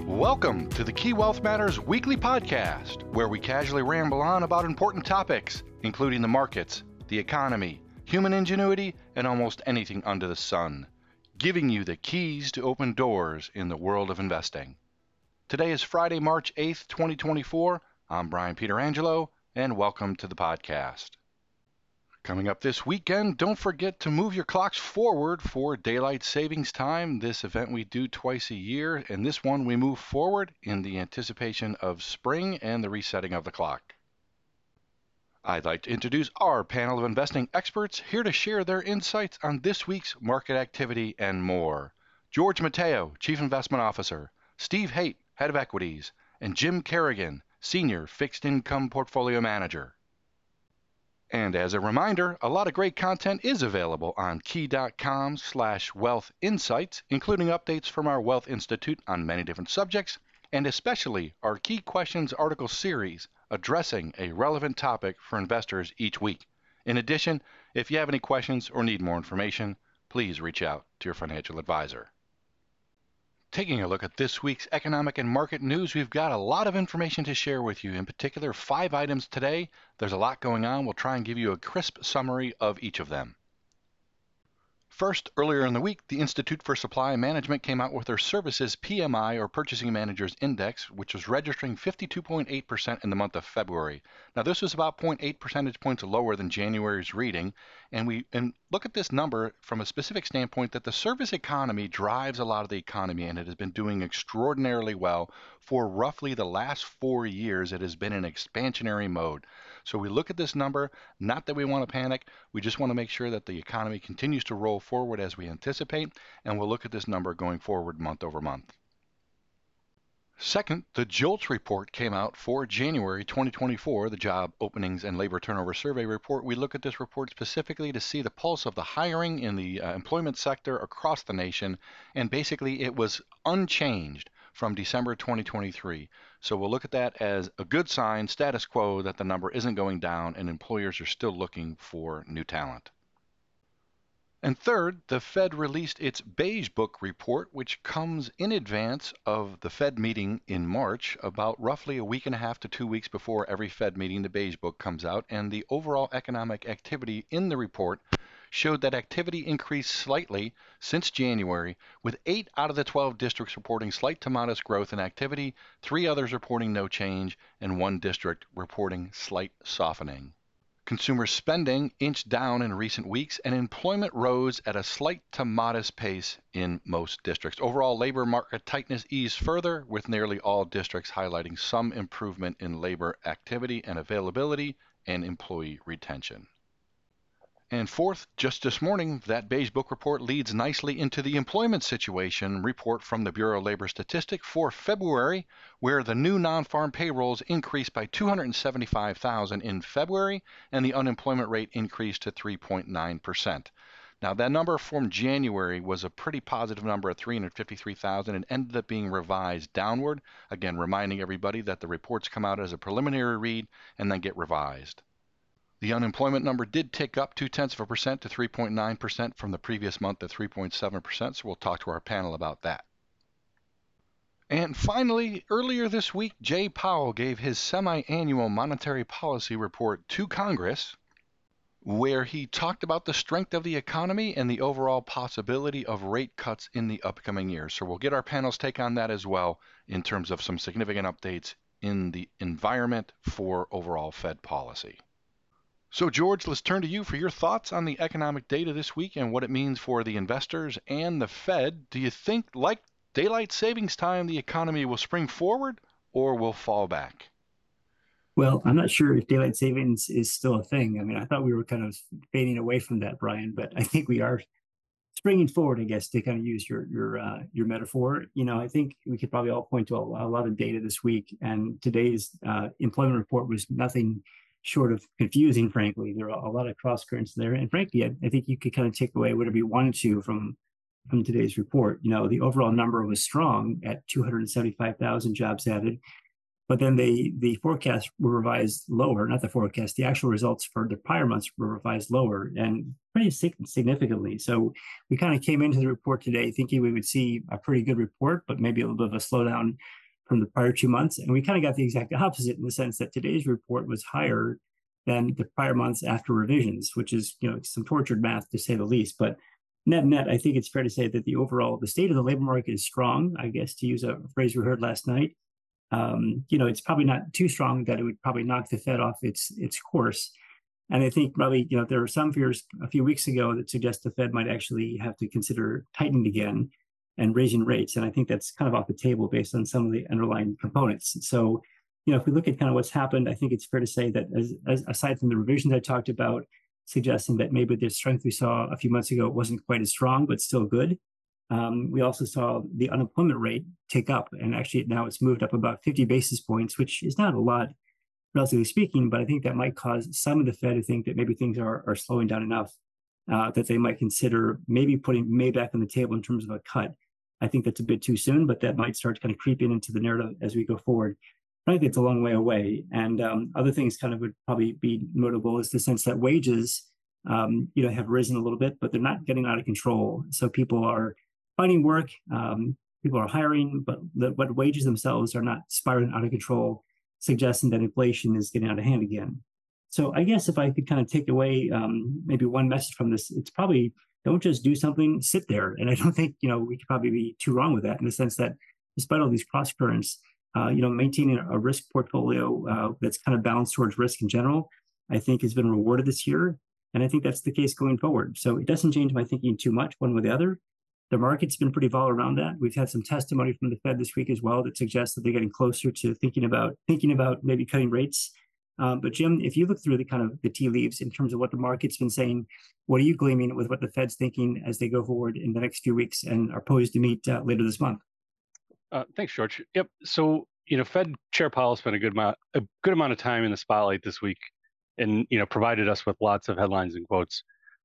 Welcome to the Key Wealth Matters weekly podcast, where we casually ramble on about important topics, including the markets, the economy, human ingenuity, and almost anything under the sun, giving you the keys to open doors in the world of investing. Today is Friday, March 8th, 2024. I'm Brian Pietrangelo, and welcome to the podcast. Coming up this weekend, don't forget to move your clocks forward for Daylight Savings Time. This event we do twice a year, and this one we move forward in the anticipation of spring and the resetting of the clock. I'd like to introduce our panel of investing experts here to share their insights on this week's market activity and more. George Matteo, Chief Investment Officer, Steve Haight, Head of Equities, and Jim Kerrigan, Senior Fixed Income Portfolio Manager. And as a reminder, a lot of great content is available on key.com/wealth insights, including updates from our Wealth Institute on many different subjects, and especially our Key Questions article series addressing a relevant topic for investors each week. In addition, if you have any questions or need more information, please reach out to your financial advisor. Taking a look at this week's economic and market news, we've got a lot of information to share with you. In particular, 5 items today. There's a lot going on. We'll try and give you a crisp summary of each of them. First, earlier in the week, the Institute for Supply Management came out with their Services PMI, or Purchasing Managers Index, which was registering 52.8% in the month of February. Now, this was about 0.8 percentage points lower than January's reading, and look at this number from a specific standpoint that the service economy drives a lot of the economy, and it has been doing extraordinarily well. For roughly the last 4 years, it has been in expansionary mode. So we look at this number, not that we want to panic, we just want to make sure that the economy continues to roll forward as we anticipate, and we'll look at this number going forward month over month. Second, the JOLTS report came out for January 2024, the Job Openings and Labor Turnover Survey report. We look at this report specifically to see the pulse of the hiring in the employment sector across the nation, and basically it was unchanged from December 2023. So we'll look at that as a good sign, status quo, that the number isn't going down and employers are still looking for new talent. And third, the Fed released its Beige Book report, which comes in advance of the Fed meeting in March, about roughly a week and a half to 2 weeks before every Fed meeting. The Beige Book comes out, and the overall economic activity in the report showed that activity increased slightly since January, with 8 out of the 12 districts reporting slight to modest growth in activity, 3 others reporting no change, and 1 district reporting slight softening. Consumer spending inched down in recent weeks, and employment rose at a slight to modest pace in most districts. Overall, labor market tightness eased further, with nearly all districts highlighting some improvement in labor activity and availability and employee retention. And fourth, just this morning, that Beige Book report leads nicely into the employment situation report from the Bureau of Labor Statistics for February, where the new non-farm payrolls increased by 275,000 in February, and the unemployment rate increased to 3.9%. Now, that number from January was a pretty positive number at 353,000 and ended up being revised downward. Again, reminding everybody that the reports come out as a preliminary read and then get revised. The unemployment number did tick up 0.2% to 3.9% from the previous month at 3.7%, so we'll talk to our panel about that. And finally, earlier this week, Jay Powell gave his semi-annual monetary policy report to Congress, where he talked about the strength of the economy and the overall possibility of rate cuts in the upcoming years. So we'll get our panel's take on that as well in terms of some significant updates in the environment for overall Fed policy. So, George, let's turn to you for your thoughts on the economic data this week and what it means for the investors and the Fed. Do you think, like Daylight Savings Time, the economy will spring forward or will fall back? Well, I'm not sure if daylight savings is still a thing. I mean, I thought we were kind of fading away from that, Brian, but I think we are springing forward, I guess, to kind of use your metaphor. I think we could probably all point to a lot of data this week, and today's employment report was nothing short of confusing, frankly. There are a lot of cross currents there, and frankly, I think you could kind of take away whatever you wanted to from today's report. The overall number was strong at 275,000 jobs added. but then the forecasts were revised lower, not the forecast, the actual results for the prior months were revised lower and pretty significantly. So we kind of came into the report today thinking we would see a pretty good report, but maybe a little bit of a slowdown from the prior 2 months. And we kind of got the exact opposite in the sense that today's report was higher than the prior months after revisions, which is, some tortured math to say the least. But net, I think it's fair to say that the state of the labor market is strong, I guess, to use a phrase we heard last night. It's probably not too strong that it would probably knock the Fed off its course. And I think probably, there were some fears a few weeks ago that suggest the Fed might actually have to consider tightening again and raising rates. And I think that's kind of off the table based on some of the underlying components. So, if we look at kind of what's happened, I think it's fair to say that as aside from the revisions I talked about, suggesting that maybe the strength we saw a few months ago wasn't quite as strong, but still good. We also saw the unemployment rate tick up, and actually now it's moved up about 50 basis points, which is not a lot, relatively speaking, but I think that might cause some of the Fed to think that maybe things are slowing down enough that they might consider maybe putting May back on the table in terms of a cut. I think that's a bit too soon, but that might start kind of creeping into the narrative as we go forward. I think it's a long way away. And other things kind of would probably be notable is the sense that wages, have risen a little bit, but they're not getting out of control. So people are finding work, people are hiring, but what wages themselves are not spiraling out of control, suggesting that inflation is getting out of hand again. So I guess if I could kind of take away maybe one message from this, it's probably don't just do something, sit there. And I don't think, we could probably be too wrong with that in the sense that despite all these cross currents, maintaining a risk portfolio that's kind of balanced towards risk in general, I think has been rewarded this year. And I think that's the case going forward. So it doesn't change my thinking too much one way or the other. The market's been pretty volatile around that. We've had some testimony from the Fed this week as well that suggests that they're getting closer to thinking about maybe cutting rates. But Jim, if you look through the kind of the tea leaves in terms of what the market's been saying, what are you gleaming with what the Fed's thinking as they go forward in the next few weeks and are poised to meet later this month? Thanks, George. Yep. So, Fed Chair Powell spent a good amount of time in the spotlight this week, and provided us with lots of headlines and quotes.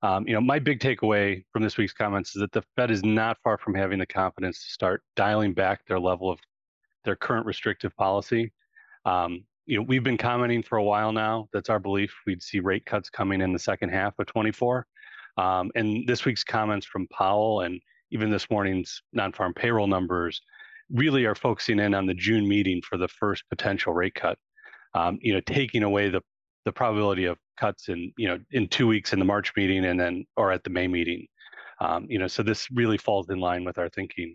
My big takeaway from this week's comments is that the Fed is not far from having the confidence to start dialing back their level of their current restrictive policy. We've been commenting for a while now. That's our belief. We'd see rate cuts coming in the second half of 24. And this week's comments from Powell and even this morning's non-farm payroll numbers really are focusing in on the June meeting for the first potential rate cut. Taking away the probability of cuts in 2 weeks in the March meeting or at the May meeting. So this really falls in line with our thinking.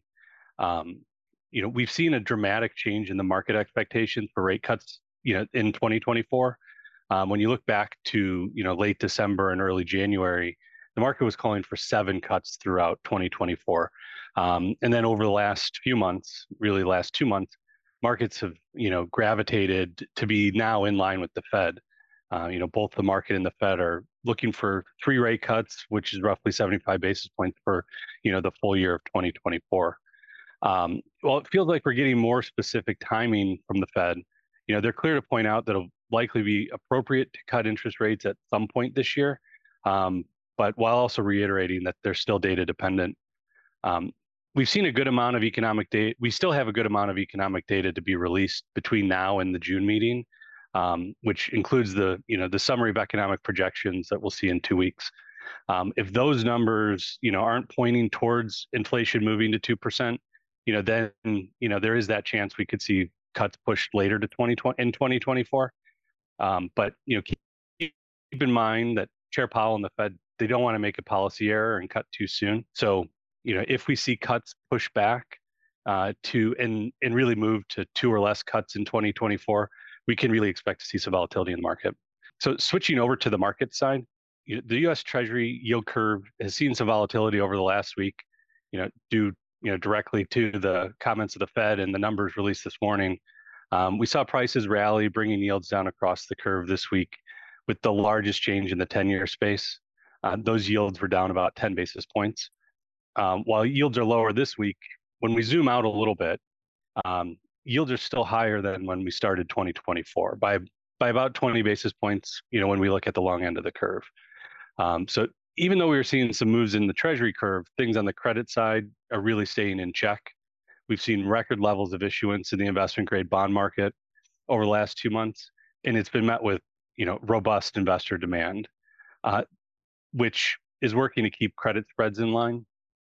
We've seen a dramatic change in the market expectations for rate cuts, in 2024. When you look back to, late December and early January, the market was calling for 7 cuts throughout 2024. And then over the last few months, really last 2 months, markets have, gravitated to be now in line with the Fed. Both the market and the Fed are looking for 3 rate cuts, which is roughly 75 basis points for, the full year of 2024. Well, it feels like we're getting more specific timing from the Fed. They're clear to point out that it'll likely be appropriate to cut interest rates at some point this year, but while also reiterating that they're still data dependent. We've seen a good amount of economic data. We still have a good amount of economic data to be released between now and the June meeting, which includes the summary of economic projections that we'll see in 2 weeks. If those numbers, aren't pointing towards inflation moving to 2%, then, there is that chance we could see cuts pushed later to 2024. But, keep in mind that Chair Powell and the Fed, they don't want to make a policy error and cut too soon. So, if we see cuts push back and really move to 2 or less cuts in 2024, we can really expect to see some volatility in the market. So switching over to the market side, the U.S. Treasury yield curve has seen some volatility over the last week, due directly to the comments of the Fed and the numbers released this morning. We saw prices rally, bringing yields down across the curve this week, with the largest change in the 10-year space. Those yields were down about 10 basis points. While yields are lower this week, when we zoom out a little bit, yields are still higher than when we started 2024 by about 20 basis points, when we look at the long end of the curve. So even though we were seeing some moves in the Treasury curve, things on the credit side are really staying in check. We've seen record levels of issuance in the investment grade bond market. over the last 2 months, and it's been met with robust investor demand, which is working to keep credit spreads in line.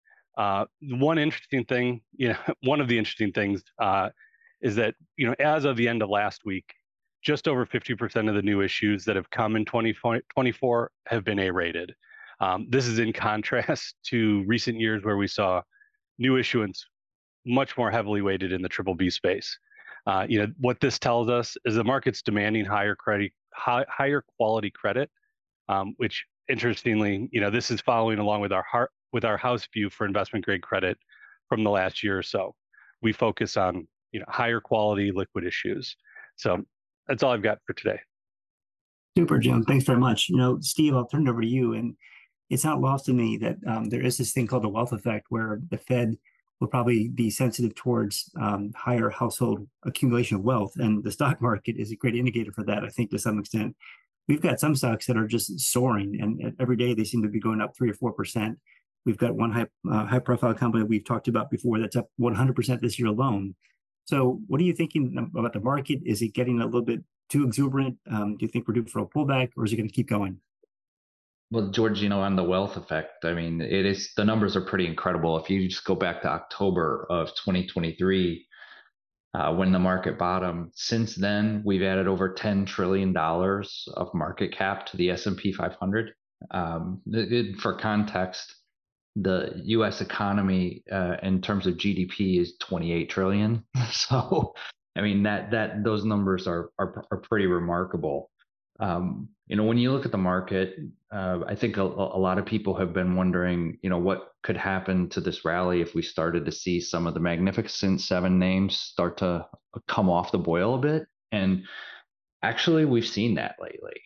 One interesting thing, one of the interesting things is that as of the end of last week, just over 50% of the new issues that have come in 2024 have been A-rated. This is in contrast to recent years where we saw new issuance much more heavily weighted in the triple B space. What this tells us is the market's demanding higher quality credit, which interestingly, this is following along with our house view for investment grade credit from the last year or so. We focus on higher quality liquid issues. So that's all I've got for today. Super, Jim. Thanks very much. Steve, I'll turn it over to you. And it's not lost to me that there is this thing called the wealth effect, where the Fed will probably be sensitive towards higher household accumulation of wealth. And the stock market is a great indicator for that, I think, to some extent. We've got some stocks that are just soaring, and every day they seem to be going up 3 or 4%. We've got one high profile company we've talked about before that's up 100% this year alone. So what are you thinking about the market? Is it getting a little bit too exuberant? Do you think we're due for a pullback, or is it going to keep going? Well, George, on the wealth effect, I mean, the numbers are pretty incredible. If you just go back to October of 2023, when the market bottomed, since then, we've added over $10 trillion of market cap to the S&P 500. For context, the U.S. economy in terms of GDP is 28 trillion. So, I mean, those numbers are pretty remarkable. When you look at the market, I think a lot of people have been wondering, what could happen to this rally if we started to see some of the Magnificent Seven names start to come off the boil a bit. And actually, we've seen that lately.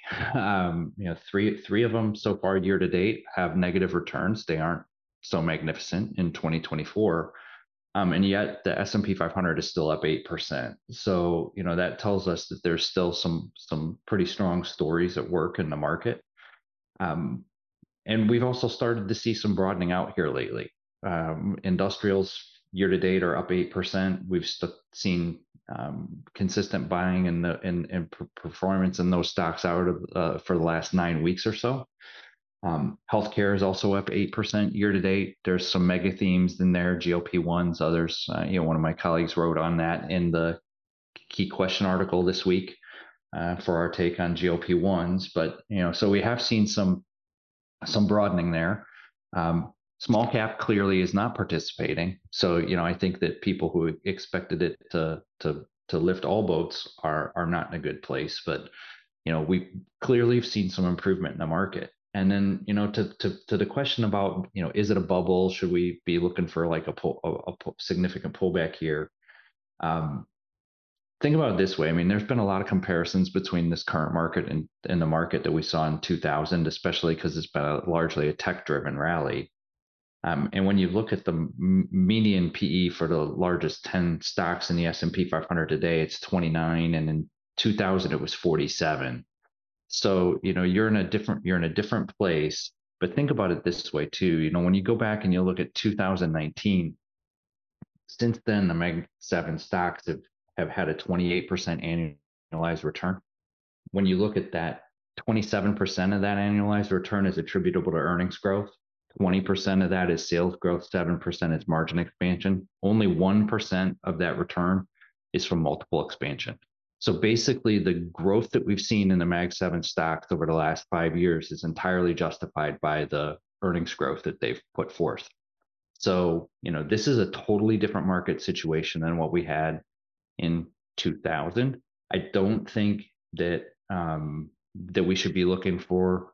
Three of them so far year to date have negative returns. They aren't so magnificent in 2024. And yet the S&P 500 is still up 8%. So, that tells us that there's still some pretty strong stories at work in the market. And we've also started to see some broadening out here lately. Industrials year to date are up 8%. We've seen consistent buying and performance in those stocks out of for the last 9 weeks or so. Healthcare is also up 8% year to date. There's some mega themes in there, GLP-1s, others. One of my colleagues wrote on that in the Key Question article this week for our take on GLP-1s. But, so we have seen some broadening there. Small cap clearly is not participating. So, I think that people who expected it to lift all boats are not in a good place. But, we clearly have seen some improvement in the market. And then, to the question about, is it a bubble? Should we be looking for like a significant pullback here? Think about it this way. I mean, there's been a lot of comparisons between this current market and the market that we saw in 2000, especially because it's been largely a tech-driven rally. And when you look at the median PE for the largest 10 stocks in the S&P 500 today, it's 29, and in 2000 it was 47. So, you're in a different place, but think about it this way too. When you go back and you look at 2019, since then, the Mag 7 stocks have had a 28% annualized return. When you look at that, 27% of that annualized return is attributable to earnings growth. 20% of that is sales growth. 7% is margin expansion. Only 1% of that return is from multiple expansion. So basically, the growth that we've seen in the Mag 7 stocks over the last 5 years is entirely justified by the earnings growth that they've put forth. So, this is a totally different market situation than what we had in 2000. I don't think that that we should be looking for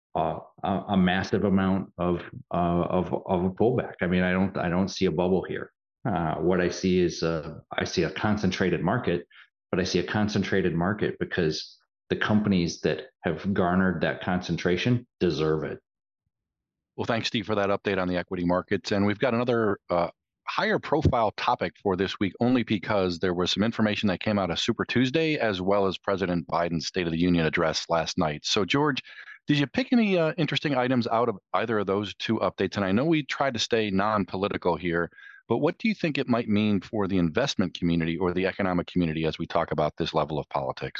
a massive amount of a pullback. I mean, I don't see a bubble here. What I see is I see a concentrated market. But I see a concentrated market because the companies that have garnered that concentration deserve it. Well, thanks, Steve, for that update on the equity markets. And we've got another higher profile topic for this week, only because there was some information that came out of Super Tuesday, as well as President Biden's State of the Union address last night. So, George, did you pick any interesting items out of either of those two updates? And I know we tried to stay non-political here, But what do you think it might mean for the investment community or the economic community as we talk about this level of politics?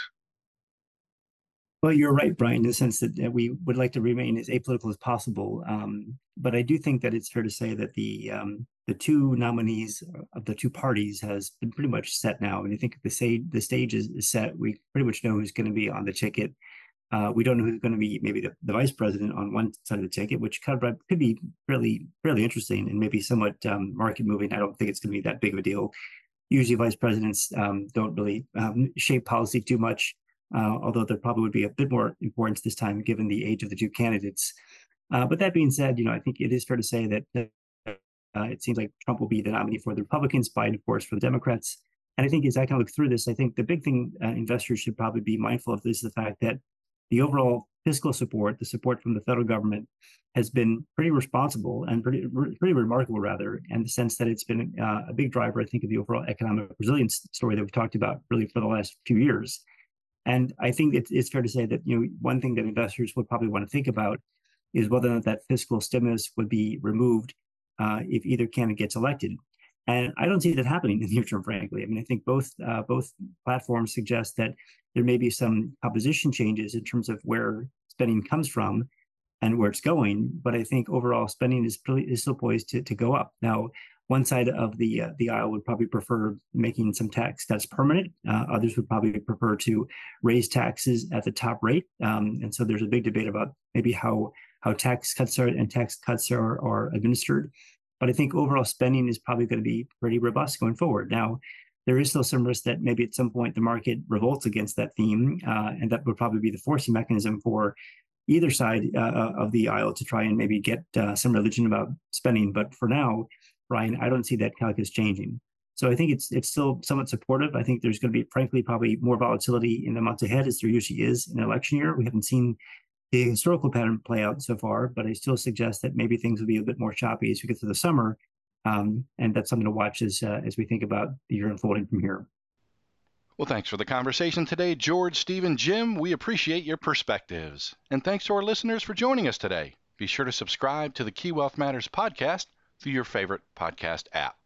Well, you're right, Brian, in the sense that we would like to remain as apolitical as possible. But I do think that it's fair to say that the two nominees of the two parties has been pretty much set now. And I think the stage is set. We pretty much know who's going to be on the ticket. We don't know who's going to be maybe the vice president on one side of the ticket, which could be fairly interesting and maybe somewhat market moving. I don't think it's going to be that big of a deal. Usually, vice presidents don't really shape policy too much. Although there probably would be a bit more importance this time given the age of the two candidates. But that being said, I think it is fair to say that it seems like Trump will be the nominee for the Republicans, Biden, of course, for the Democrats. And I think as I kind of look through this, I think the big thing investors should probably be mindful of is the fact that the overall fiscal support, the support from the federal government, has been pretty responsible and pretty remarkable, rather, in the sense that it's been a big driver, I think, of the overall economic resilience story that we've talked about really for the last few years. And I think it's fair to say that one thing that investors would probably want to think about is whether or not that fiscal stimulus would be removed if either candidate gets elected. And I don't see that happening in the near term, frankly. I mean, I think both platforms suggest that there may be some composition changes in terms of where spending comes from and where it's going. But I think overall spending is still poised to go up. Now, one side of the aisle would probably prefer making some tax that's permanent. Others would probably prefer to raise taxes at the top rate. And so there's a big debate about maybe how tax cuts are administered. But I think overall spending is probably going to be pretty robust going forward. Now, there is still some risk that maybe at some point the market revolts against that theme, and that would probably be the forcing mechanism for either side of the aisle to try and maybe get some religion about spending. But for now, Brian, I don't see that calculus changing. So I think it's still somewhat supportive. I think there's going to be, frankly, probably more volatility in the months ahead, as there usually is in an election year. We haven't seen the historical pattern play out so far, but I still suggest that maybe things will be a bit more choppy as we get to the summer. And that's something to watch as we think about the year unfolding from here. Well, thanks for the conversation today, George, Stephen, Jim. We appreciate your perspectives. And thanks to our listeners for joining us today. Be sure to subscribe to the Key Wealth Matters podcast through your favorite podcast app.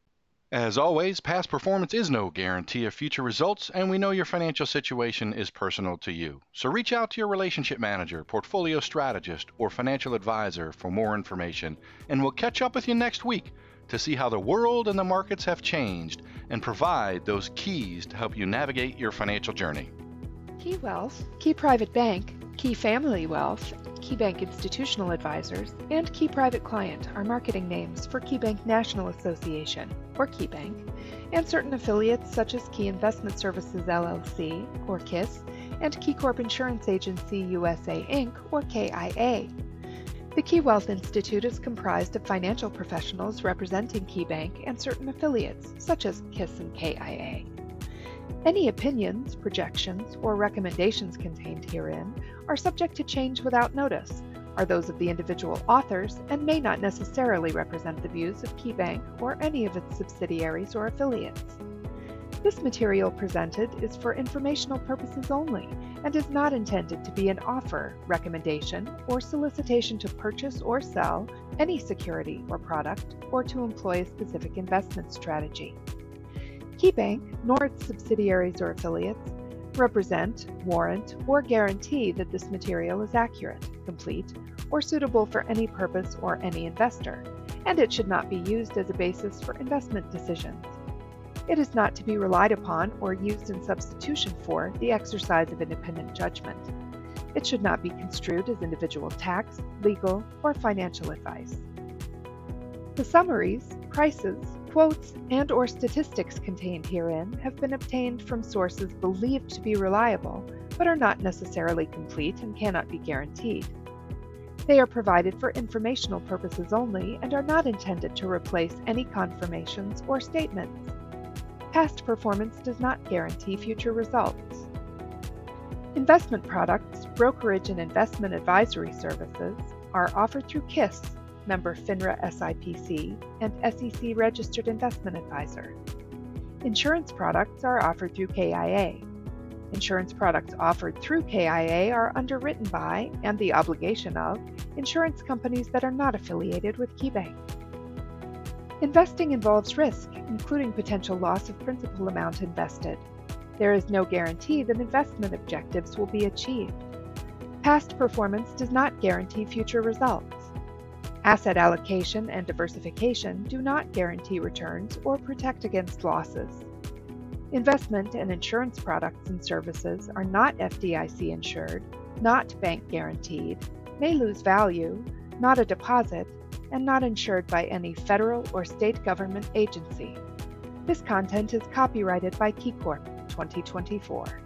As always, past performance is no guarantee of future results, and we know your financial situation is personal to you. So reach out to your relationship manager, portfolio strategist, or financial advisor for more information, and we'll catch up with you next week to see how the world and the markets have changed and provide those keys to help you navigate your financial journey. Key Wealth, Key Private Bank, Key Family Wealth, KeyBank Institutional Advisors, and Key Private Client are marketing names for KeyBank National Association, or KeyBank, and certain affiliates such as Key Investment Services LLC, or KISS, and KeyCorp Insurance Agency USA Inc., or KIA. The Key Wealth Institute is comprised of financial professionals representing KeyBank and certain affiliates such as KISS and KIA. Any opinions, projections, or recommendations contained herein are subject to change without notice, are those of the individual authors, and may not necessarily represent the views of KeyBank or any of its subsidiaries or affiliates. This material presented is for informational purposes only and is not intended to be an offer, recommendation, or solicitation to purchase or sell any security or product or to employ a specific investment strategy. KeyBank, nor its subsidiaries or affiliates, represent, warrant, or guarantee that this material is accurate, complete, or suitable for any purpose or any investor, and it should not be used as a basis for investment decisions. It is not to be relied upon or used in substitution for the exercise of independent judgment. It should not be construed as individual tax, legal, or financial advice. The summaries, prices, quotes, and/or statistics contained herein have been obtained from sources believed to be reliable, but are not necessarily complete and cannot be guaranteed. They are provided for informational purposes only and are not intended to replace any confirmations or statements. Past performance does not guarantee future results. Investment products, brokerage and investment advisory services are offered through KISS, member FINRA SIPC, and SEC Registered Investment Advisor. Insurance products are offered through KIA. Insurance products offered through KIA are underwritten by, and the obligation of, insurance companies that are not affiliated with KeyBank. Investing involves risk, including potential loss of principal amount invested. There is no guarantee that investment objectives will be achieved. Past performance does not guarantee future results. Asset allocation and diversification do not guarantee returns or protect against losses. Investment and insurance products and services are not FDIC insured, not bank guaranteed, may lose value, not a deposit, and not insured by any federal or state government agency. This content is copyrighted by KeyCorp 2024.